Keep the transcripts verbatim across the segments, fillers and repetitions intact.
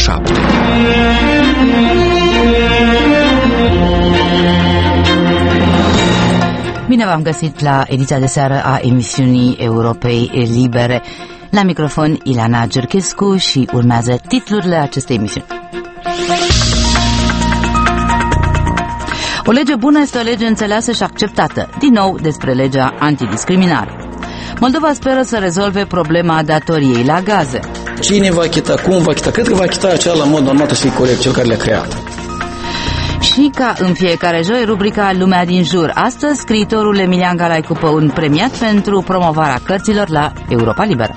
șapte. Bine v-am găsit la ediția de seară a emisiunii Europei Libere. La microfon Ileana Giurchescu și urmează titlurile acestei emisiuni. O lege bună este o lege înțeleasă și acceptată. Din nou despre legea antidiscriminare. Moldova speră să rezolve problema datoriei la gaze. Cine va achita, cum va achita? Cred că va achita acela la mod normal și corect, cel care le-a creat. Și ca în fiecare joi, rubrica Lumea din jur. Astăzi, scriitorul Emilian Galai Cupă, un premiat pentru promovarea cărților la Europa Liberă.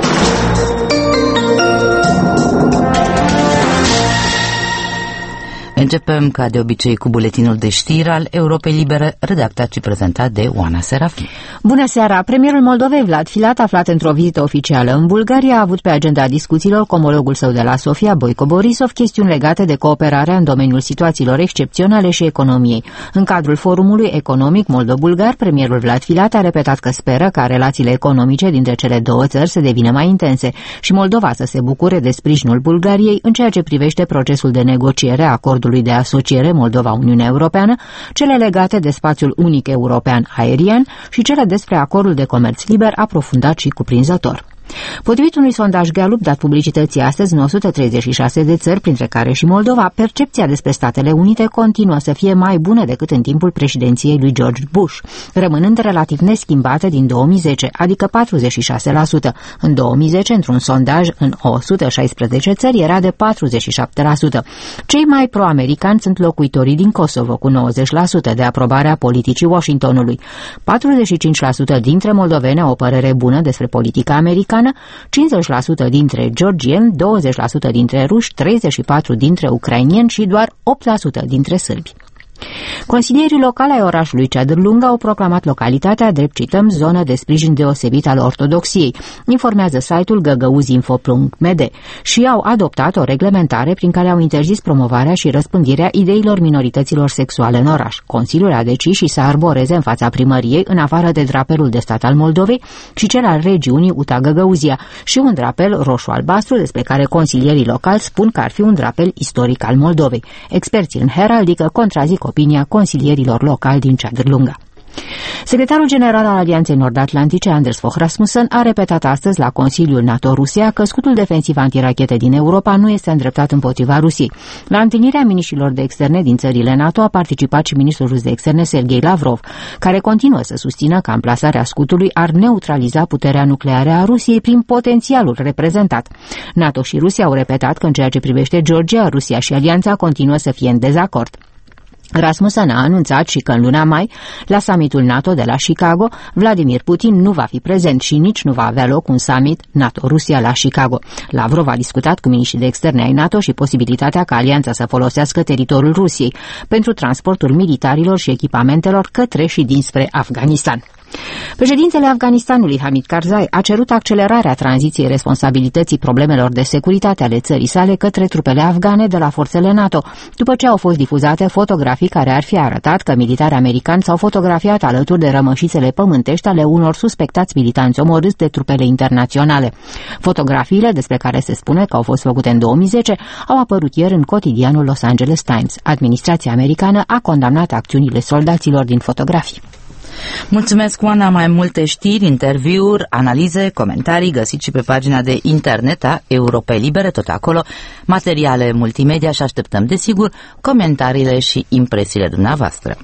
Începem, ca de obicei, cu buletinul de știri al Europei Libere, redactat și prezentat de Oana Serafin. Bună seara! Premierul Moldovei, Vlad Filat, aflat într-o vizită oficială în Bulgaria, a avut pe agenda discuțiilor cu omologul său de la Sofia, Boico Borisov, chestiuni legate de cooperarea în domeniul situațiilor excepționale și economiei. În cadrul forumului economic moldo-bulgar, premierul Vlad Filat a repetat că speră ca relațiile economice dintre cele două țări să devină mai intense și Moldova să se bucure de sprijinul Bulgariei în ceea ce privește procesul de negociere a acordului de asociere Moldova-Uniunea Europeană, cele legate de spațiul unic european aerian și cele despre acordul de comerț liber aprofundat și cuprinzător. Potrivit unui sondaj Gallup dat publicității astăzi în o sută treizeci și șase de țări, printre care și Moldova, percepția despre Statele Unite continuă să fie mai bună decât în timpul președinției lui George Bush, rămânând relativ neschimbată din două mii zece, adică patruzeci și șase la sută. În două mii zece, într-un sondaj în o sută șaisprezece țări, era de patruzeci și șapte la sută. Cei mai pro-americani sunt locuitorii din Kosovo, cu nouăzeci la sută de aprobare a politicii Washingtonului. patruzeci și cinci la sută dintre moldoveni au o părere bună despre politica americană, cincizeci la sută dintre georgieni, douăzeci la sută dintre ruși, treizeci și patru la sută dintre ucrainieni și doar opt la sută dintre sârbi. Consilierii locali ai orașului Ceadrlunga au proclamat localitatea drept, cităm, zonă de sprijin deosebit al ortodoxiei, informează site-ul găgăuzinfo punct m d, și au adoptat o reglementare prin care au interzis promovarea și răspândirea ideilor minorităților sexuale în oraș. Consiliul a decis și să arboreze în fața primăriei, în afară de drapelul de stat al Moldovei și cel al regiunii Uta Găgăuzia, și un drapel roșu-albastru despre care consilierii locali spun că ar fi un drapel istoric al Moldovei. Experții în heraldică contrazic opinia consilierilor locali din Ceadrlunga. Secretarul general al Alianței Nord-Atlantice, Anders Fogh Rasmussen, a repetat astăzi la Consiliul NATO-Rusia că scutul defensiv antirachete din Europa nu este îndreptat împotriva Rusiei. La întâlnirea miniștrilor de externe din țările NATO a participat și ministrul rus de externe Sergei Lavrov, care continuă să susțină că amplasarea scutului ar neutraliza puterea nucleară a Rusiei prin potențialul reprezentat. NATO și Rusia au repetat că în ceea ce privește Georgia, Rusia și Alianța continuă să fie în dezacord. Rasmussen a anunțat și că în luna mai, la summitul NATO de la Chicago, Vladimir Putin nu va fi prezent și nici nu va avea loc un summit NATO-Rusia la Chicago. Lavrov a discutat cu miniștrii de externe ai NATO și posibilitatea ca alianța să folosească teritoriul Rusiei pentru transportul militarilor și echipamentelor către și dinspre Afganistan. Președintele Afganistanului, Hamid Karzai, a cerut accelerarea tranziției responsabilității problemelor de securitate ale țării sale către trupele afgane de la forțele NATO, după ce au fost difuzate fotografii care ar fi arătat că militari americani s-au fotografiat alături de rămășițele pământești ale unor suspectați militanți omorâți de trupele internaționale. Fotografiile, despre care se spune că au fost făcute în două mii zece, au apărut ieri în cotidianul Los Angeles Times. Administrația americană a condamnat acțiunile soldaților din fotografii. Mulțumesc, Oana. Mai multe știri, interviuri, analize, comentarii găsiți și pe pagina de internet a Europei Libere, tot acolo, materiale multimedia și așteptăm, desigur, comentariile și impresiile dumneavoastră.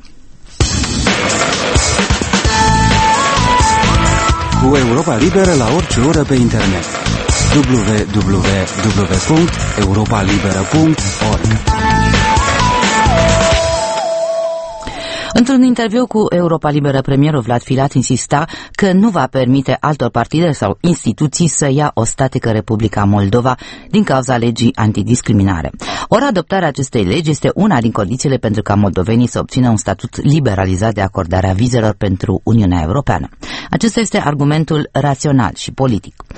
Cu Europa Liberă la orice oră pe internet. w w w punct europa liberă punct org. Într-un interviu cu Europa Liberă, premierul Vlad Filat insista că nu va permite altor partide sau instituții să ia o statică Republica Moldova din cauza legii antidiscriminare. Ori adoptarea acestei legi este una din condițiile pentru ca moldovenii să obțină un statut liberalizat de acordarea vizelor pentru Uniunea Europeană. Acesta este argumentul rațional și politic.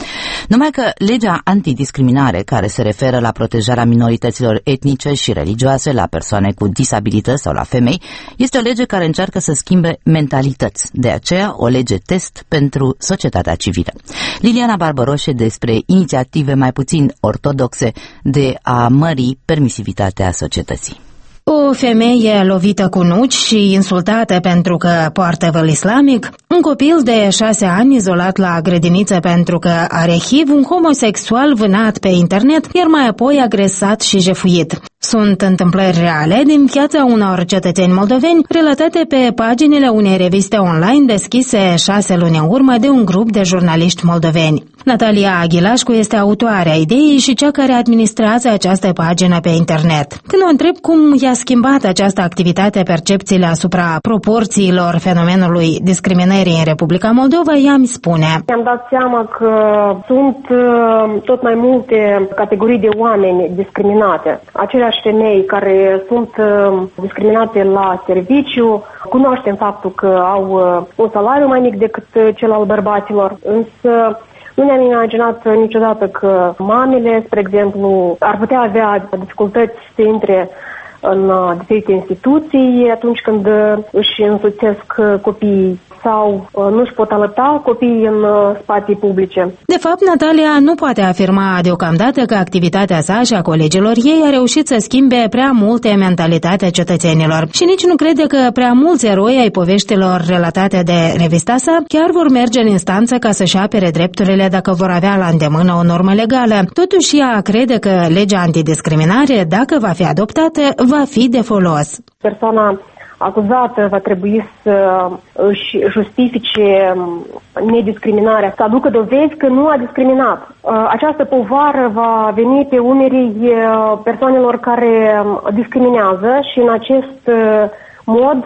Numai că legea antidiscriminare, care se referă la protejarea minorităților etnice și religioase, la persoane cu disabilități sau la femei, este o lege care încearcă să schimbe mentalități. De aceea, o lege test pentru societatea civilă. Liliana Barbaroșe despre inițiative mai puțin ortodoxe de a mări permisivitatea societății. O femeie lovită cu nuci și insultată pentru că poartă văl islamic, un copil de șase ani izolat la grădiniță pentru că are H I V, un homosexual vânat pe internet, iar mai apoi agresat și jefuit. Sunt întâmplări reale din viața unor cetățeni moldoveni relatate pe paginile unei reviste online deschise șase luni în urmă de un grup de jurnaliști moldoveni. Natalia Aghilașcu este autoarea ideii și cea care administrează această pagină pe internet. Când o întreb cum i-a schimbat această activitate percepțiile asupra proporțiilor fenomenului discriminării în Republica Moldova, ea îmi spune: Mi-am dat seama că sunt tot mai multe categorii de oameni discriminate. Aceleași femei care sunt discriminate la serviciu, cunoaștem faptul că au un salariu mai mic decât cel al bărbaților, însă nu ne-am imaginat niciodată că mamele, spre exemplu, ar putea avea dificultăți să intre în diferite instituții atunci când își însoțesc copiii sau nu își pot alăpta copiii în spații publice. De fapt, Natalia nu poate afirma deocamdată că activitatea sa și a colegilor ei a reușit să schimbe prea multe mentalitatea cetățenilor și nici nu crede că prea mulți eroi ai poveștilor relatate de revista sa chiar vor merge în instanță ca să-și apere drepturile dacă vor avea la îndemână o normă legală. Totuși, ea crede că legea antidiscriminare, dacă va fi adoptată, va fi de folos. Persoana acuzată va trebui să își justifice nediscriminarea, să aducă dovezi că nu a discriminat. Această povară va veni pe umerii persoanelor care discriminează și în acest mod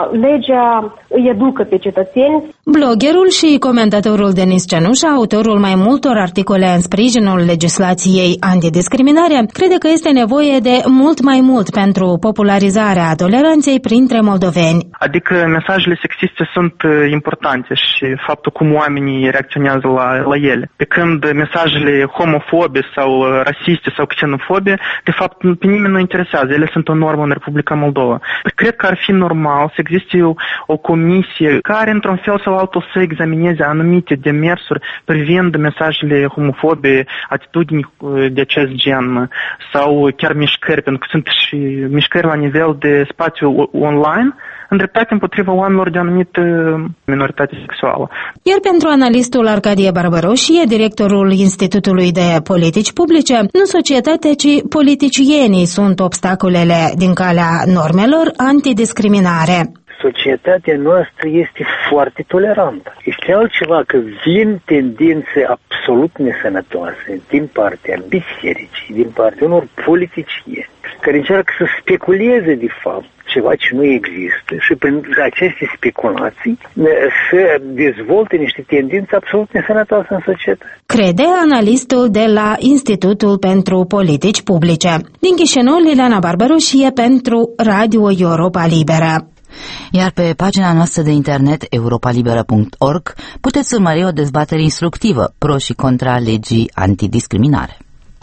legea îi educă pe cetățeni. Bloggerul și comentatorul Denis Cenușa, autorul mai multor articole în sprijinul legislației antidiscriminare, crede că este nevoie de mult mai mult pentru popularizarea toleranței printre moldoveni. Adică mesajele sexiste sunt importante și faptul cum oamenii reacționează la, la ele. Pe când mesajele homofobe sau rasiste sau xenofobe, de fapt, pe nimeni nu interesează. Ele sunt o normă în Republica Moldova. Cred că ar fi normal să existe o, o comisie care, într-un fel sau altul, să examineze anumite demersuri privind mesajele homofobe, atitudini de acest gen sau chiar mișcări, pentru că sunt și mișcări la nivel de spațiu online îndreptate împotriva oamenilor de anumită minoritate sexuală. Iar pentru analistul Arcadie Barbaroșie, directorul Institutului de Politici Publice, nu societatea, ci politicienii sunt obstacolele din calea normelor antidiscriminare. Societatea noastră este foarte tolerantă. Este altceva că vin tendințe absolut nesănătoase din partea bisericii, din partea unor politicieni, care încearcă să speculeze de fapt ceva ce nu există și prin aceste speculații să dezvolte niște tendințe absolut nesănătoase în societate. Crede analistul de la Institutul pentru Politici Publice. Din Chișinău, Liliana Barbaroșie pentru Radio Europa Liberă. Iar pe pagina noastră de internet europa liberă punct org puteți urmări o dezbatere instructivă pro și contra legii antidiscriminare.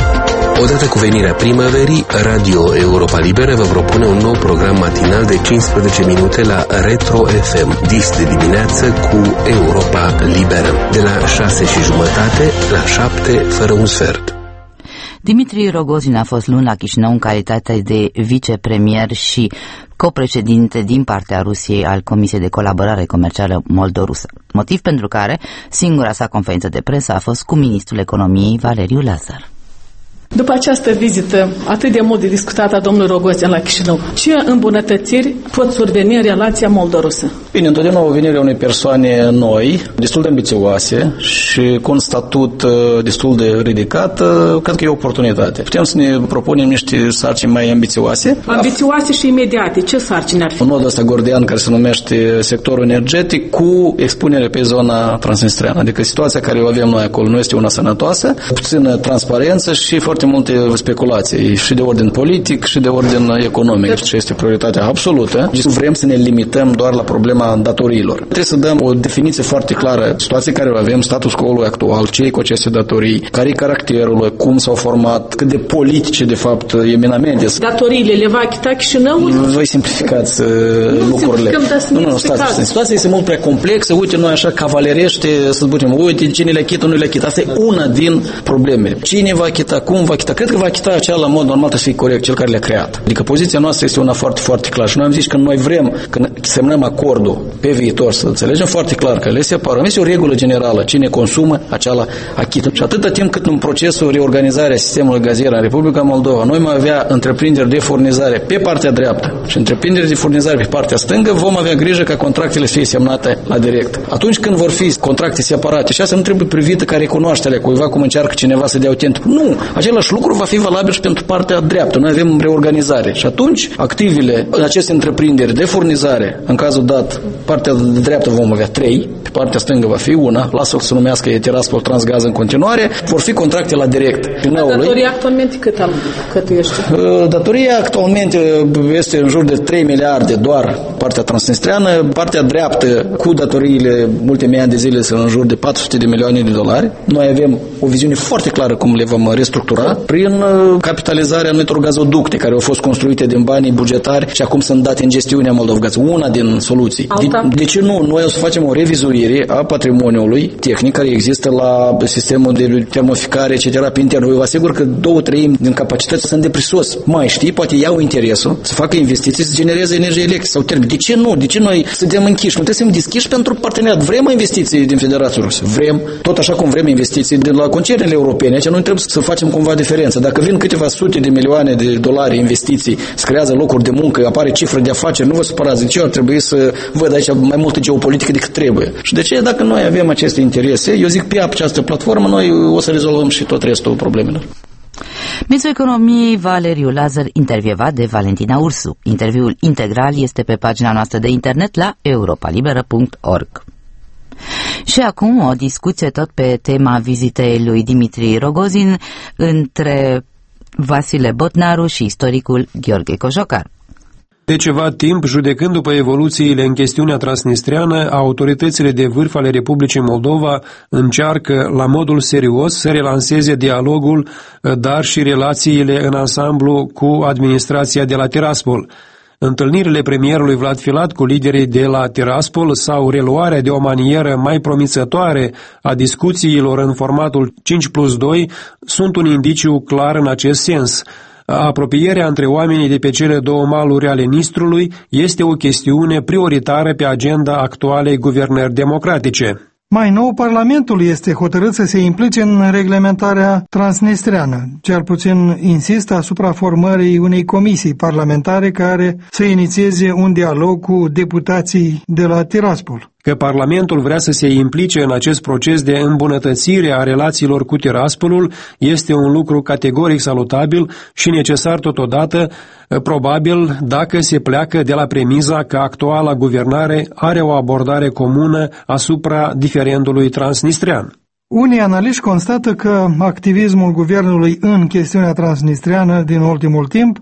Odată cu venirea primăverii, Radio Europa Liberă vă propune un nou program matinal de cincisprezece minute la Retro F M, dis de dimineață cu Europa Liberă, de la șase și jumătate la șapte fără un sfert. Dimitri Rogozin a fost luni la Chișinău în calitate de vicepremier și copreședinte din partea Rusiei al Comisiei de Colaborare Comercială Moldo-Rusă, motiv pentru care singura sa conferință de presă a fost cu ministrul economiei Valeriu Lazar. După această vizită atât de mult de discutată a domnului Rogozin la Chișinău, ce îmbunătățiri pot surveni în relația moldo-rusă? Bine, întotdeauna venirea unei persoane noi, destul de ambițioase și cu un statut destul de ridicat, cred că e o oportunitate. Putem să ne propunem niște sarcini mai ambițioase. Ambițioase și imediate. Ce sarcini ar fi? Un nod ăsta gordian care se numește sectorul energetic cu expunere pe zona transnistreană. Adică situația care o avem noi acolo nu este una sănătoasă, puțină transparență și foarte foarte multe speculații, și de ordin politic, și de ordin economic, ce este prioritatea absolută. Nu vrem să ne limităm doar la problema datoriilor. Trebuie să dăm o definiție foarte clară, situația care o avem, status quo-ul actual, ce e cu aceste datorii, care e caracterul, cum s-au format, cât de politice, de fapt, eminamente. Datoriile le va achita Chișinăul? Voi simplificați uh, nu lucrurile. Nu, nu, nu, stați. Situația este mult prea complexă. Uite, noi așa cavalerește, să spunem, uite, cine le achită, nu le achită. Asta e una din probleme. Cine va achita, cum va achita? Cred că va achita acela la mod normal, să fie corect, cel care le-a creat. Adică poziția noastră este una foarte, foarte clară. Și noi am zis că noi vrem, când semnăm acordul pe viitor, să înțelegem foarte clar că le separăm. Este o regulă generală. Cine consumă, acela achită. Și atâta timp cât în procesul reorganizarea sistemului gazier în Republica Moldova, noi mai avea întreprinderi de furnizare pe partea dreaptă și întreprinderi de furnizare pe partea stângă, vom avea grijă ca contractele să fie semnate la direct. Atunci când vor fi contracte separate, și asta nu trebuie privită ca recunoașterea cuiva cum încearcă cineva să dea autentic. Nu! Același lucru va fi valabil și pentru partea dreaptă. Noi avem reorganizare. Și atunci, activele în aceste întreprinderi de furnizare, în cazul dat, partea de dreaptă vom avea trei, pe partea stângă va fi una, lasă-l să numească Tiraspol Transgaz în continuare, vor fi contracte la direct. Datoria actualmente cât, al, cât este? Datoria actualmente este în jur de trei miliarde doar partea transnistreană, partea dreaptă cu datoriile multe mii de zile sunt în jur de patru sute de milioane de dolari. Noi avem o viziune foarte clară cum le vom restructura prin capitalizarea anumitor gazoducte care au fost construite din banii bugetari și acum sunt date în gestiunea Moldovgaz. Una din soluții. De, de ce nu? Noi o să facem o revizuire a patrimoniului tehnic care există la sistemul de termoficare, et cetera pe intern. Eu vă asigur că două treimi din capacități sunt de prisos. Mai știi, poate iau interesul să facă investiții, să genereze energie electrică sau termică. De ce nu? De ce noi suntem închiși? Nu trebuie să fim deschiși pentru parteneriat. Vrem investiții din Federația Rusă. Vrem, tot așa cum vrem investiții de la concernele europene. Aici noi trebuie să facem cumva diferență. Dacă vin câteva sute de milioane de dolari investiții, se creează locuri de muncă, apare cifră de afaceri, nu vă supărați. De ce ar trebui să văd aici mai multă geopolitică decât trebuie? Și de ce, dacă noi avem aceste interese, eu zic pe această platformă, noi o să rezolvăm și tot restul problemelor. Ministrul Economiei Valeriu Lazar, intervievat de Valentina Ursu. Interviul integral este pe pagina noastră de internet la europa liberă punct org. Și acum o discuție tot pe tema vizitei lui Dimitri Rogozin între Vasile Botnaru și istoricul Gheorghe Cojocar. De ceva timp, judecând după evoluțiile în chestiunea transnistreană, autoritățile de vârf ale Republicii Moldova încearcă, la modul serios, să relanseze dialogul, dar și relațiile în ansamblu cu administrația de la Tiraspol. Întâlnirile premierului Vlad Filat cu liderii de la Tiraspol sau reluarea de o manieră mai promițătoare a discuțiilor în formatul cinci plus doi sunt un indiciu clar în acest sens. Apropierea între oamenii de pe cele două maluri ale Nistrului este o chestiune prioritară pe agenda actualei guvernări democratice. Mai nou, Parlamentul este hotărât să se implice în reglementarea transnistreană. Cel puțin insistă asupra formării unei comisii parlamentare care să inițieze un dialog cu deputații de la Tiraspol. Că Parlamentul vrea să se implice în acest proces de îmbunătățire a relațiilor cu Tiraspolul este un lucru categoric salutabil și necesar totodată, probabil dacă se pleacă de la premiza că actuala guvernare are o abordare comună asupra diferendului transnistrean. Unii analiști constată că activismul guvernului în chestiunea transnistreană din ultimul timp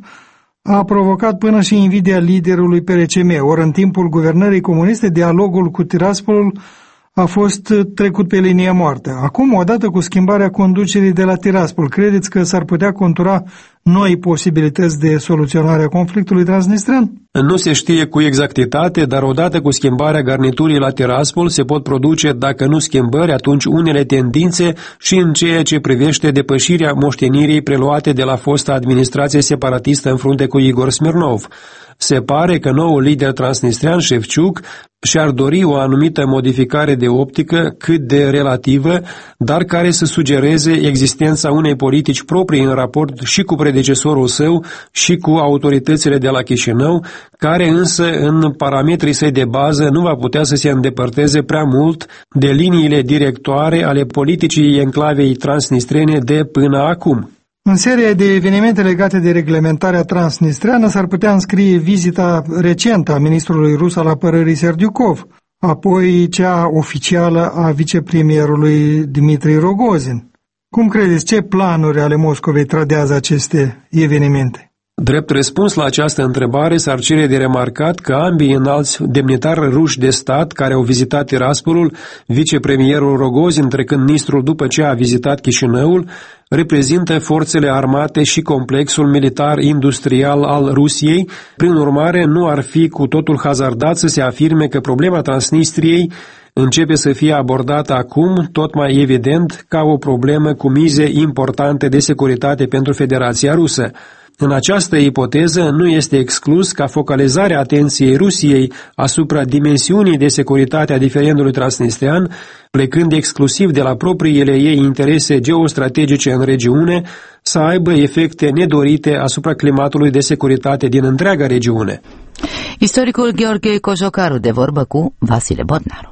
a provocat până și invidia liderului P R C M, ori în timpul guvernării comuniste dialogul cu Tiraspolul a fost trecut pe linie moartă. Acum, odată cu schimbarea conducerii de la Tiraspol, credeți că s-ar putea contura noi posibilități de soluționare a conflictului transnistrean? Nu se știe cu exactitate, dar odată cu schimbarea garniturii la Tiraspol se pot produce, dacă nu schimbări, atunci unele tendințe și în ceea ce privește depășirea moștenirii preluate de la fosta administrație separatistă în frunte cu Igor Smirnov. Se pare că noul lider transnistrean, Șefciuc, și-ar dori o anumită modificare de optică cât de relativă, dar care să sugereze existența unei politici proprii în raport și cu predecesorul său și cu autoritățile de la Chișinău, care însă în parametrii săi de bază nu va putea să se îndepărteze prea mult de liniile directoare ale politicii enclavei transnistrene de până acum. În seria de evenimente legate de reglementarea transnistreană s-ar putea înscrie vizita recentă a ministrului rus al apărării Serdiukov, apoi cea oficială a vicepremierului Dimitri Rogozin. Cum credeți, ce planuri ale Moscovei tradează aceste evenimente? Drept răspuns la această întrebare, s-ar cere de remarcat că ambii înalți demnitari ruși de stat care au vizitat Tiraspolul, vicepremierul Rogozin trecând Nistrul după ce a vizitat Chișinăul, reprezintă forțele armate și complexul militar-industrial al Rusiei. Prin urmare, nu ar fi cu totul hazardat să se afirme că problema Transnistriei începe să fie abordată acum, tot mai evident, ca o problemă cu mize importante de securitate pentru Federația Rusă. În această ipoteză, nu este exclus ca focalizarea atenției Rusiei asupra dimensiunii de securitate a diferendului transnistrian, plecând exclusiv de la propriile ei interese geostrategice în regiune, să aibă efecte nedorite asupra climatului de securitate din întreaga regiune. Istoricul Gheorghe Cojocaru de vorbă cu Vasile Bodnaru.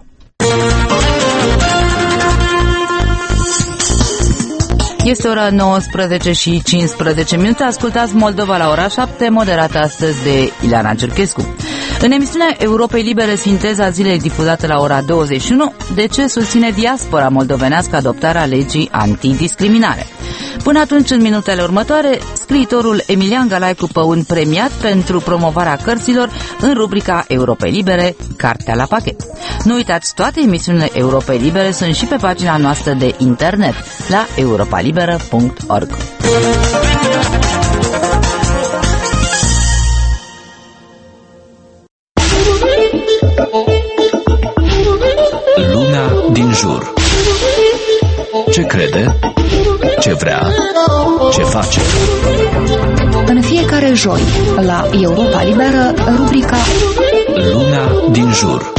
Este ora nouăsprezece și cincisprezece minute. Ascultați Moldova la ora șapte, moderată astăzi de Ileana Cerchescu. În emisiunea Europei Libere, sinteza zilei difuzată la ora douăzeci și unu, de ce susține diaspora moldovenească adoptarea legii antidiscriminare. Până atunci, în minutele următoare, scriitorul Emilian Galaicu Păun premiat pentru promovarea cărților în rubrica Europei Libere, Cartea la pachet. Nu uitați, toate emisiunile Europei Libere sunt și pe pagina noastră de internet la europa liberă punct org. Lumea din jur. Ce crede? Ce vrea? Ce face? În fiecare joi, la Europa Liberă, rubrica Lumea din jur.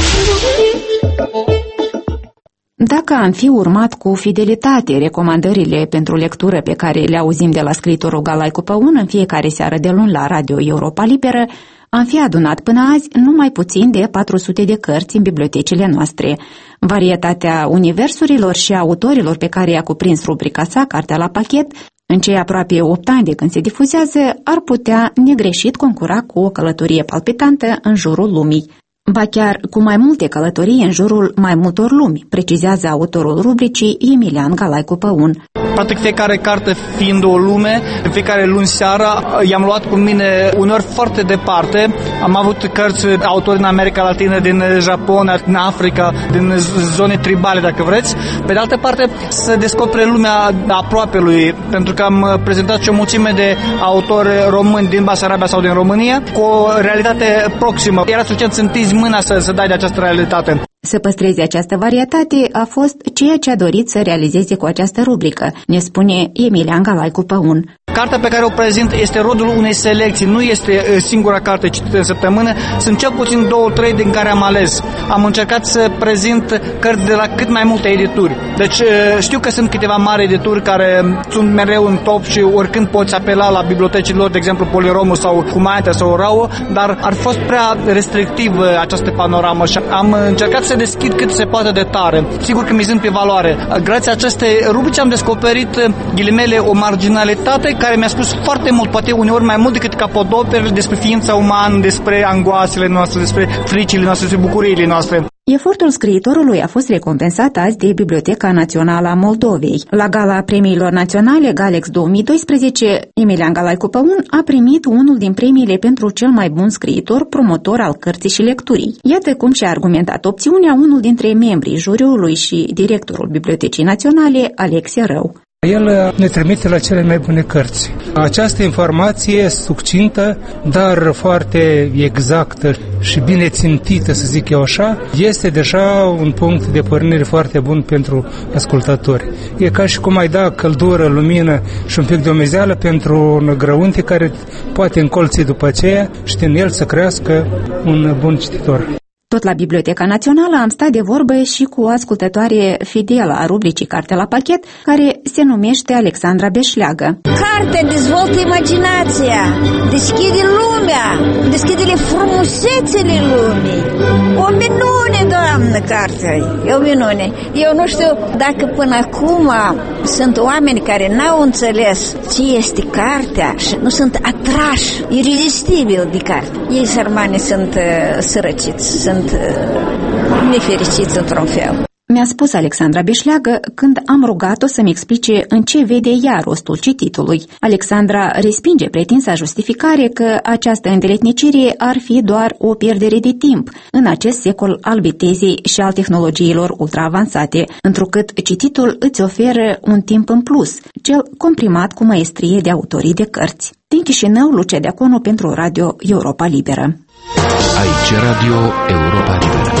Dacă am fi urmat cu fidelitate recomandările pentru lectură pe care le auzim de la scriitorul Galaicu Păun în fiecare seară de luni la Radio Europa Liberă, am fi adunat până azi numai puțin de patru sute de cărți în bibliotecile noastre. Varietatea universurilor și autorilor pe care i-a cuprins rubrica sa, Cartea la pachet, în cei aproape opt ani de când se difuzează, ar putea negreșit concura cu o călătorie palpitantă în jurul lumii. Ba chiar cu mai multe călătorii în jurul mai multor lumi, precizează autorul rubricii Emilian Galaicu Păun. Practic fiecare carte fiind o lume, în fiecare luni seara i-am luat cu mine uneori foarte departe. Am avut cărți autori în America Latină, din Japonia, din Africa, din zone tribale, dacă vreți. Pe de altă parte, să descopere lumea aproapelui, pentru că am prezentat și o mulțime de autori români din Basarabia sau din România, cu o realitate proximă. Era suficient să întinzi mâna să, să dai de această realitate. Să păstreze această varietate a fost ceea ce a dorit să realizeze cu această rubrică, ne spune Emilian Galaicu Păun. Cartea pe care o prezint este rodul unei selecții, nu este singura carte citită în săptămână, sunt cel puțin două, trei din care am ales. Am încercat să prezint cărți de la cât mai multe edituri. Deci știu că sunt câteva mari edituri care sunt mereu în top și oricând poți apela la bibliotecile lor, de exemplu Poliromul sau Humanitatea sau Rau, dar ar fost prea restrictiv această panoramă și am încercat să deschid cât se poate de tare. Sigur că mizând pe valoare. Grație acestei rubrici am descoperit, ghilimele, o marginalitate care mi-a spus foarte mult, poate uneori mai mult decât capodoperele, despre ființa umană, despre angoasele noastre, despre fricile noastre, despre bucuriile noastre. Efortul scriitorului a fost recompensat azi de Biblioteca Națională a Moldovei. La gala premiilor naționale Galex două mii doisprezece, Emilian Galaicu Păun a primit unul din premiile pentru cel mai bun scriitor promotor al cărții și lecturii. Iată cum și-a argumentat opțiunea unul dintre membrii juriului și directorul Bibliotecii Naționale, Alexia Rău. El ne trimite la cele mai bune cărți. Această informație succintă, dar foarte exactă și bine țintită, să zic eu așa, este deja un punct de pornire foarte bun pentru ascultători. E ca și cum ai da căldură, lumină și un pic de omezeală pentru un grăunte care poate încolți după aceea și din el să crească un bun cititor. Tot la Biblioteca Națională am stat de vorbă și cu o ascultătoare fidelă a rubricii Cartea la pachet, care se numește Alexandra Beșleagă. Cartea dezvoltă imaginația, deschide lumea, deschide frumusețele lumii. O minune, doamnă, cartea, e o minune. Eu nu știu dacă până acum sunt oameni care n-au înțeles ce este cartea și nu sunt atrași irezistibil de carte. Ei, sărmani, sunt uh, sărăciți, sunt nefericiți într-un fel. mi-a spus Alexandra Beșleagă când am rugat-o să-mi explice în ce vede ea rostul cititului. Alexandra respinge pretinsa justificare că această îndeletnicire ar fi doar o pierdere de timp în acest secol al vitezei și al tehnologiilor ultraavansate, întrucât cititul îți oferă un timp în plus, cel comprimat cu maestrie de autorii de cărți. Din Chișinău, Lucia Deaconu pentru Radio Europa Liberă. Aici Radio Europa Liberă.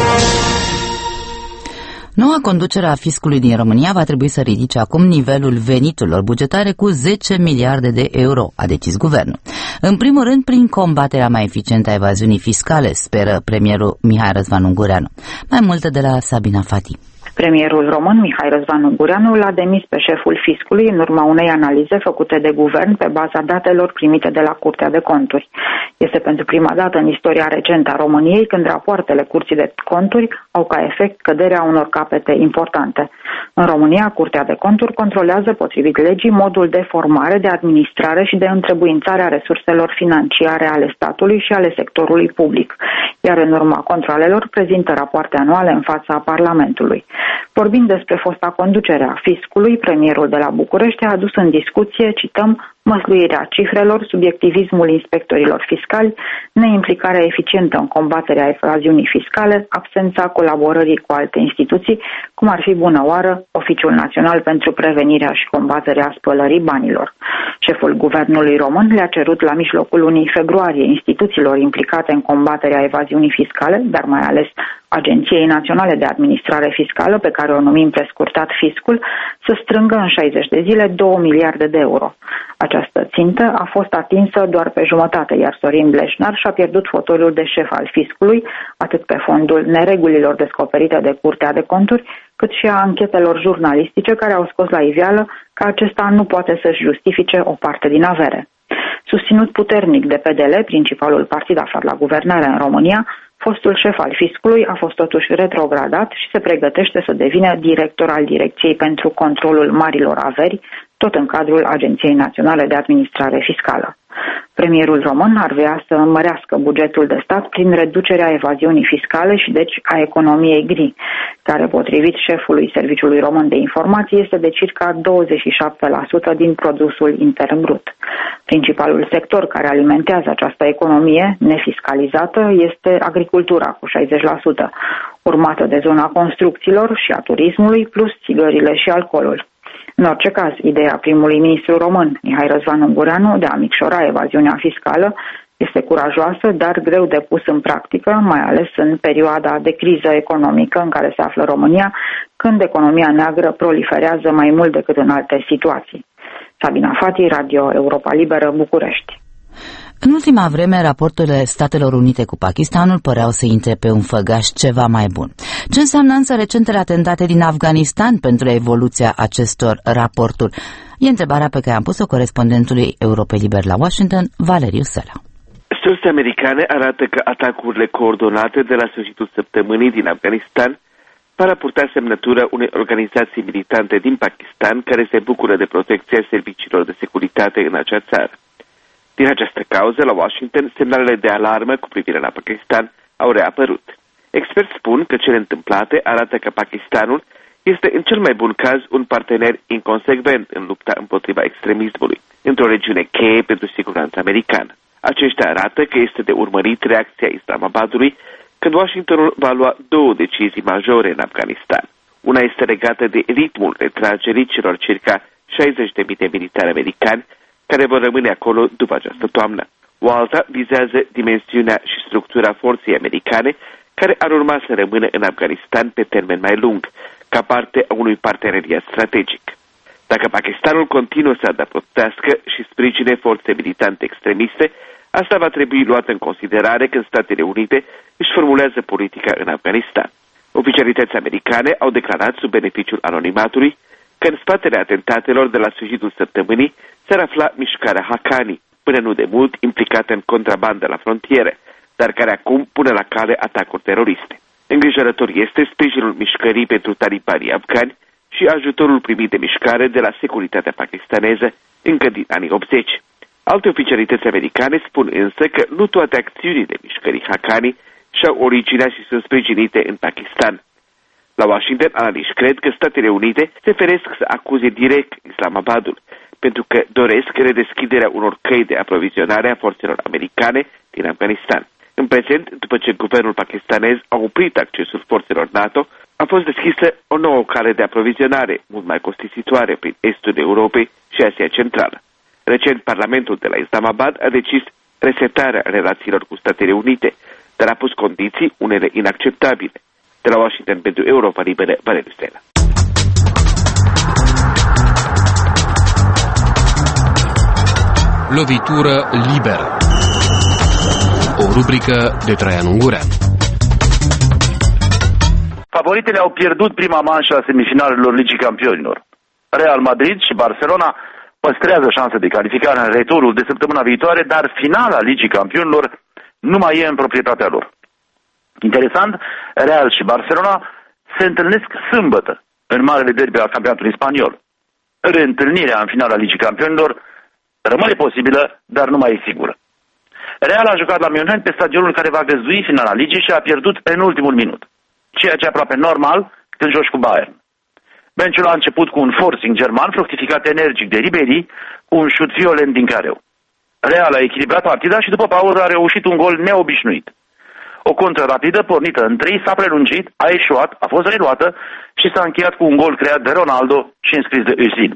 Noua conducere a fiscului din România va trebui să ridice acum nivelul veniturilor bugetare cu zece miliarde de euro, a decis guvernul. În primul rând, prin combaterea mai eficientă a evaziunii fiscale, speră premierul Mihai Răzvan Ungureanu. Mai multe de la Sabina Fati. Premierul român Mihai Răzvan Ungureanu l-a demis pe șeful fiscului în urma unei analize făcute de guvern pe baza datelor primite de la Curtea de Conturi. Este pentru prima dată în istoria recentă a României când rapoartele Curții de Conturi au ca efect căderea unor capete importante. În România, Curtea de Conturi controlează, potrivit legii, modul de formare, de administrare și de întrebuințare a resurselor financiare ale statului și ale sectorului public, iar în urma controalelor prezintă rapoarte anuale în fața Parlamentului. Vorbind despre fosta conducere a fiscului, premierul de la București a adus în discuție, cităm, măsluirea cifrelor, subiectivismul inspectorilor fiscali, neimplicarea eficientă în combaterea evaziunii fiscale, absența colaborării cu alte instituții, cum ar fi bună oară Oficiul Național pentru Prevenirea și Combaterea Spălării Banilor. Șeful guvernului român le-a cerut la mijlocul lunii februarie instituțiilor implicate în combaterea evaziunii fiscale, dar mai ales Agenției Naționale de Administrare Fiscală, pe care o numim prescurtat Fiscul, să strângă în șaizeci de zile două miliarde de euro. Această țintă a fost atinsă doar pe jumătate, iar Sorin Bleșnar și-a pierdut fotoliul de șef al fiscului, atât pe fondul neregulilor descoperite de Curtea de Conturi, cât și a anchetelor jurnalistice care au scos la iveală că acesta nu poate să-și justifice o parte din avere. Susținut puternic de P D L, principalul partid aflat la guvernare în România, fostul șef al fiscului a fost totuși retrogradat și se pregătește să devină director al Direcției pentru Controlul Marilor Averi, tot în cadrul Agenției Naționale de Administrare Fiscală. Premierul român ar vrea să mărească bugetul de stat prin reducerea evaziunii fiscale și deci a economiei gri, care, potrivit șefului Serviciului Român de Informații, este de circa douăzeci și șapte la sută din produsul intern brut. Principalul sector care alimentează această economie nefiscalizată este agricultura, cu șaizeci la sută, urmată de zona construcțiilor și a turismului, plus țigările și alcoolul. În orice caz, ideea primului ministru român, Mihai Răzvan Ungureanu, de a micșora evaziunea fiscală este curajoasă, dar greu de pus în practică, mai ales în perioada de criză economică în care se află România, când economia neagră proliferează mai mult decât în alte situații. Sabina Fati, Radio Europa Liberă, București. În ultima vreme, raporturile Statelor Unite cu Pakistanul păreau să intre pe un făgaș ceva mai bun. Ce înseamnă însă recentele atentate din Afganistan pentru evoluția acestor raporturi? E întrebarea pe care am pus-o corespondentului Europei Liber la Washington, Valeriu Săla. Surse americane arată că atacurile coordonate de la sfârșitul săptămânii din Afganistan par a purta semnătură unei organizații militante din Pakistan care se bucură de protecția serviciilor de securitate în acea țară. Din această cauză, la Washington, semnalele de alarmă cu privire la Pakistan au reapărut. Experți spun că cele întâmplate arată că Pakistanul este în cel mai bun caz un partener inconsecvent în lupta împotriva extremismului, într-o regiune cheie pentru siguranța americană. Aceștia arată că este de urmărit reacția Islamabadului când Washingtonul va lua două decizii majore în Afganistan. Una este legată de ritmul retragerii celor circa șaizeci de mii de militari americani care vor rămâne acolo după această toamnă. O alta vizează dimensiunea și structura forței americane care ar urma să rămână în Afganistan pe termen mai lung, ca parte a unui parteneriat strategic. Dacă Pakistanul continuă să adăpostească și sprijine forțe militante extremiste, asta va trebui luat în considerare când Statele Unite își formulează politica în Afganistan. Oficialități americane au declarat sub beneficiul anonimatului că în spatele atentatelor de la sfârșitul săptămânii s-ar afla mișcarea Haqqani, până nu de mult implicată în contrabandă la frontiere, dar care acum pune la cale atacuri teroriste. Îngrijorător este sprijinul mișcării pentru talibanii afgani și ajutorul primit de mișcare de la securitatea pakistaneză încă din anii optzeci. Alte oficialități americane spun însă că nu toate acțiunile mișcării Haqqani și-au originea și sunt sprijinite în Pakistan. La Washington, analiști cred că Statele Unite se feresc să acuze direct Islamabadul, pentru că doresc redeschiderea unor căi de aprovizionare a forțelor americane din Afganistan. În prezent, după ce guvernul pakistanez a oprit accesul forțelor NATO, a fost deschisă o nouă cale de aprovizionare, mult mai costisitoare prin estul Europei și Asia Centrală. Recent, Parlamentul de la Islamabad a decis resetarea relațiilor cu Statele Unite, dar a pus condiții, unele inacceptabile. De la Washington pentru Europa Liberă, Valeriu Stela. Lovitură liberă. O rubrică de Traian Ungurean. Favoritele au pierdut prima manșă a semifinalelor Ligii Campionilor. Real Madrid și Barcelona păstrează șanse de calificare în returul de săptămâna viitoare, dar finala Ligii Campionilor nu mai e în proprietatea lor. Interesant, Real și Barcelona se întâlnesc sâmbătă în marele derby al campionatului spaniol. Reîntâlnirea în finala Ligii Campionilor rămâne posibilă, dar nu mai e sigură. Real a jucat la München pe stadionul care va găzdui finala ligii și a pierdut în ultimul minut, ceea ce e aproape normal când joci cu Bayern. Meciul a început cu un forcing german fructificat energic de Ribéry, cu un șut violent din careu. Real a echilibrat partida și după pauză a reușit un gol neobișnuit. O contră rapidă, pornită în trei, s-a prelungit, a eșuat, a fost reluată și s-a încheiat cu un gol creat de Ronaldo și înscris de Özil.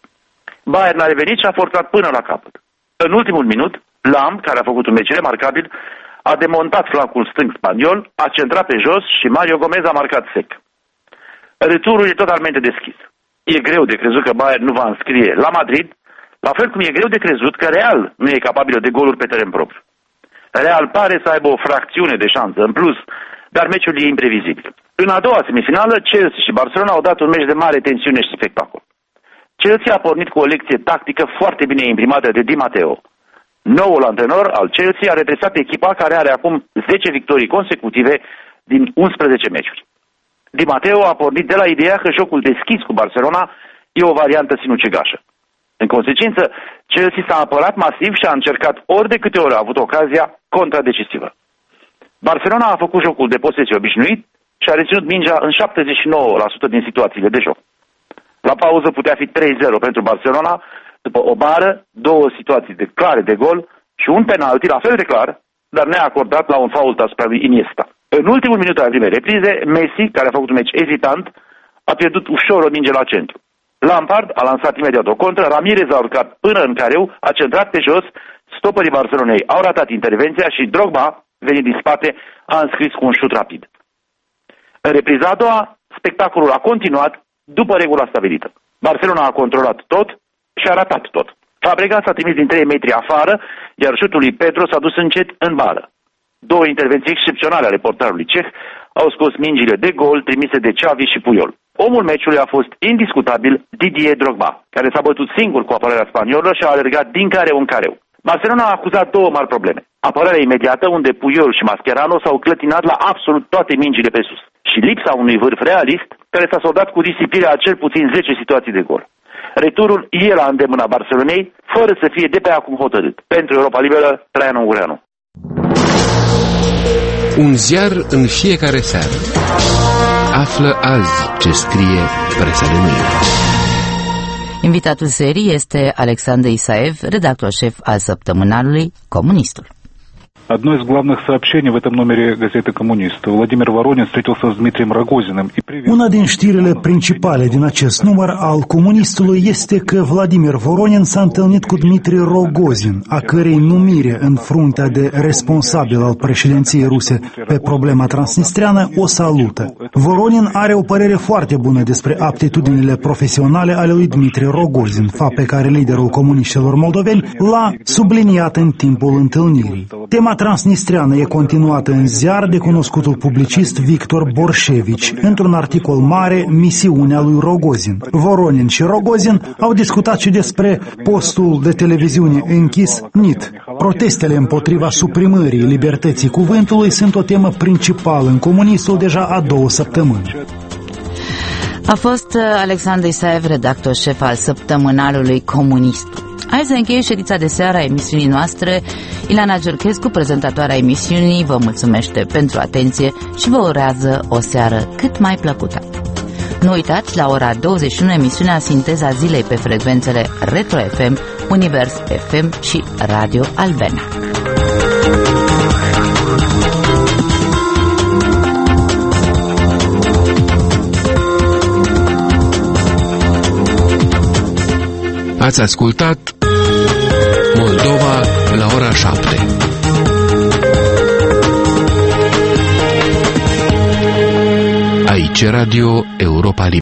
Bayern a revenit și a forțat până la capăt. În ultimul minut, Lam, care a făcut un meci remarcabil, a demontat flancul stâng spaniol, a centrat pe jos și Mario Gomez a marcat sec. Returul e totalmente deschis. E greu de crezut că Bayern nu va înscrie la Madrid, la fel cum e greu de crezut că Real nu e capabilă de goluri pe teren propriu. Real pare să aibă o fracțiune de șansă în plus, dar meciul e imprevizibil. În a doua semifinală, Chelsea și Barcelona au dat un meci de mare tensiune și spectacol. Chelsea a pornit cu o lecție tactică foarte bine imprimată de Di Matteo. Noul antrenor al Chelsea a redresat echipa care are acum zece victorii consecutive din unsprezece meciuri. Di Matteo a pornit de la ideea că jocul deschis cu Barcelona e o variantă sinucigașă. În consecință, Chelsea s-a apărat masiv și a încercat ori de câte ori a avut ocazia contradecisivă. Barcelona a făcut jocul de posesie obișnuit și a reținut mingea în șaptezeci și nouă la sută din situațiile de joc. La pauză putea fi trei zero pentru Barcelona, după o bară, două situații de clare de gol și un penalti la fel de clar, dar neacordat la un fault asupra lui Iniesta. În ultimul minut al primei reprize, Messi, care a făcut un meci ezitant, a pierdut ușor o minge la centru. Lampard a lansat imediat o contră, Ramirez a urcat până în careu, a centrat pe jos, stopării Barcelonei au ratat intervenția și Drogba, venit din spate, a înscris cu un șut rapid. În repriza a doua, spectacolul a continuat după regula stabilită. Barcelona a controlat tot și a ratat tot. Fabregas s-a trimis din trei metri afară, iar șutul lui Pedro s-a dus încet în bară. Două intervenții excepționale ale portarului ceh au scos mingile de gol trimise de Xavi și Puyol. Omul meciului a fost indiscutabil Didier Drogba, care s-a bătut singur cu apărarea spaniolă și a alergat din careu în careu. Barcelona a acuzat două mari probleme. Apărarea imediată, unde Puyol și Mascherano s-au clătinat la absolut toate mingile pe sus. Și lipsa unui vârf realist, care s-a soldat cu risipirea a cel puțin zece situații de gol. Returul e la îndemâna Barcelonei, fără să fie de pe acum hotărât. Pentru Europa Liberă, Traian Ungureanu. Un ziar în fiecare seară. Află azi ce scrie presa de mâine. Invitatul serii este Alexandru Isaev, redactor șef al săptămânalului Comunistul. Одно из главных сообщений в этом номере газеты «Коммунист». Владимир Воронин встретился с Дмитрием Рогозиным и привет. Una din știrile principale din acest număr al Comunistului este că Vladimir Voronin s-a întâlnit cu Dmitri Rogozin, a cărei numire în fruntea de responsabil al președinției ruse pe problema transnistreană o salută. Voronin are o părere foarte bună despre aptitudinile profesionale ale lui Dmitri Rogozin, fapt pe care liderul comuniștilor moldoveni l-a subliniat în timpul întâlnirii. Tema transnistreană e continuată în ziar de cunoscutul publicist Victor Borșevici, într-un articol mare, Misiunea lui Rogozin. Voronin și Rogozin au discutat și despre postul de televiziune închis N I T. Protestele împotriva suprimării libertății cuvântului sunt o temă principală în Comunistul deja a două săptămâni. A fost Alexandru Isaev, redactor șef al săptămânalului Comunistul. Aici se încheie ședința de seară a emisiunii noastre. Ileana Gerchescu, prezentatoarea emisiunii, vă mulțumește pentru atenție și vă urează o seară cât mai plăcută. Nu uitați, la ora douăzeci și unu, emisiunea Sinteza Zilei pe frecvențele Retro F M, Univers F M și Radio Albena. Ați ascultat Moldova la ora șapte. Aici Radio Europa Liberă.